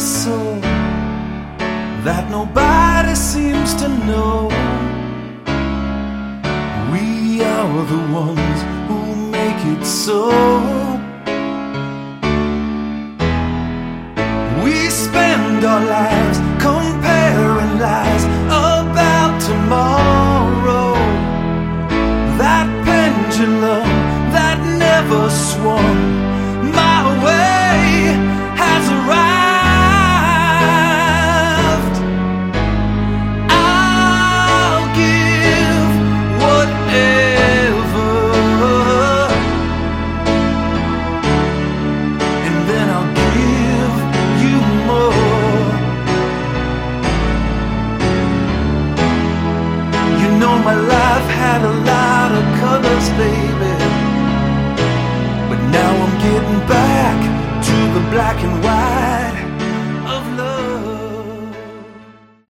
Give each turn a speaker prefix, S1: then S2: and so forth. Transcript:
S1: soul that nobody seems to know. We are the ones who make it so. We spend our lives comparing lies about tomorrow. That pendulum that never swung my way has arrived. I'll give whatever, and then I'll give you more. You know my life had a lot of colors, baby, but now I'm getting back to the black and white.